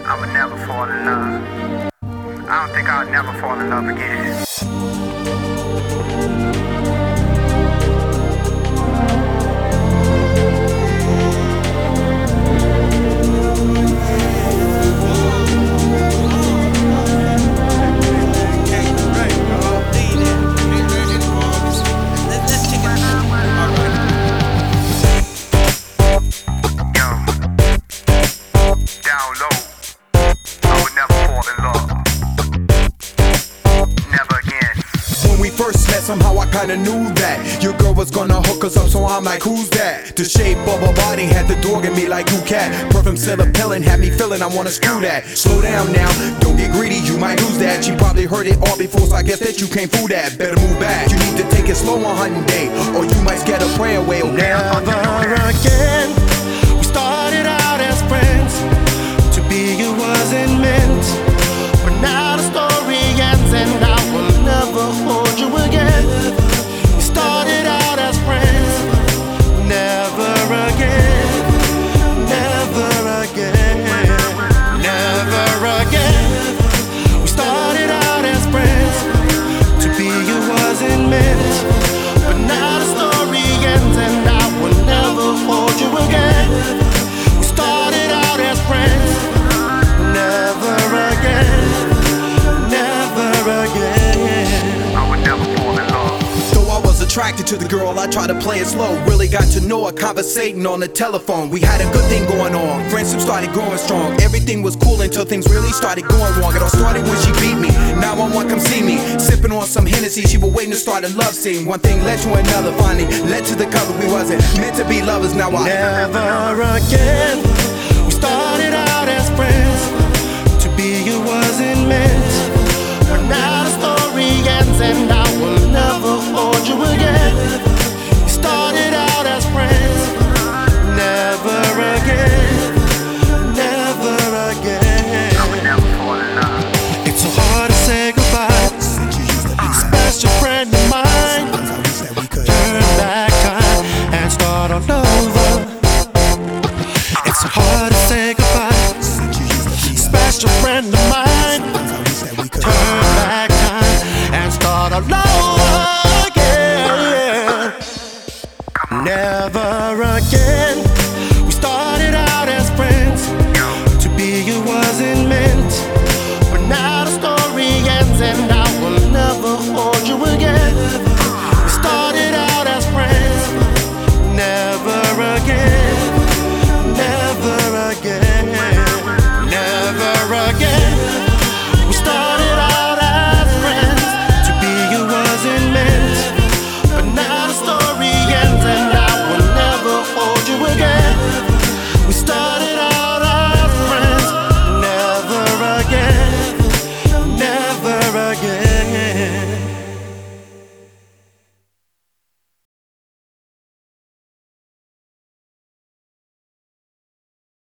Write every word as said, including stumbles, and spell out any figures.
I would never fall in love. I don't think I'll never fall in love again. Somehow I kinda knew that your girl was gonna hook us up, so I'm like, who's that? The shape of her body had the dog in me like who cat. Perfume still appealing, had me feeling I wanna screw that. Slow down now, don't get greedy, you might lose that. She probably heard it all before, so I guess that you can't fool that. Better move back, you need to take it slow on hunting day, or you might scare the prey away. Never again. We started out as friends, to be it wasn't meant, but now the story ends and I will never hold you again. We started out as friends, never again, never again, never again. We started out as friends, to be it wasn't meant, but now the story ends and I will never hold you again. We started out as friends, never again, never again. Attracted to the girl, I tried to play it slow. Really got to know her, conversating on the telephone. We had a good thing going on, friendship started growing strong. Everything was cool until things really started going wrong. It all started when she beat me, now I want come see me. Sipping on some Hennessy, she was waiting to start a love scene. One thing led to another, finally led to the cover. We wasn't meant to be lovers, now I never again.